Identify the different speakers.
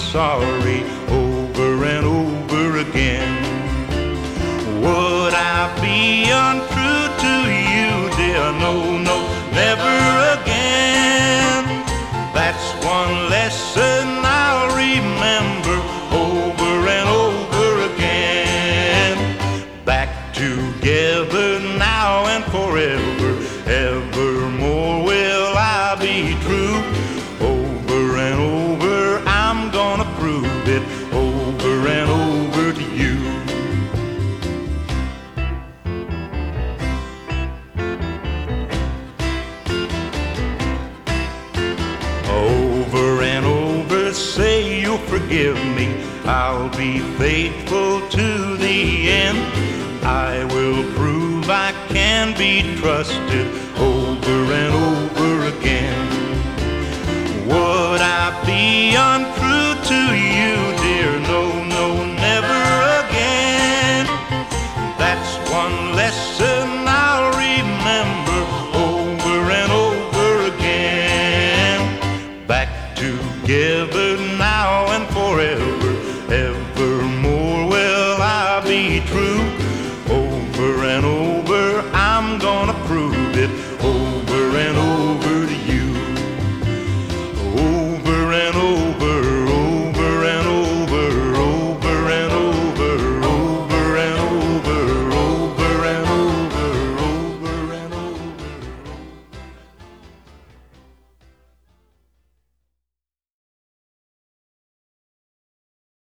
Speaker 1: sorry over and over again. Would I be untrue to you, dear? No, no, never again. That's one lesson I'll remember over and over again. Back together now and forever, evermore will I be true. Over and over, I'm gonna prove it over and over to you. Over and over, say you'll forgive me. I'll be faithful to the end. I will prove I can be trusted over and over again.